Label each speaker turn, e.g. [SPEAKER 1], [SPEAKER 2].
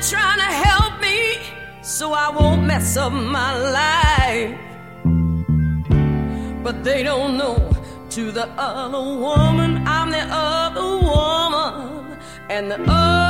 [SPEAKER 1] trying to help me so I won't mess up my life. But they don't know, to the other woman I'm the other woman, and the other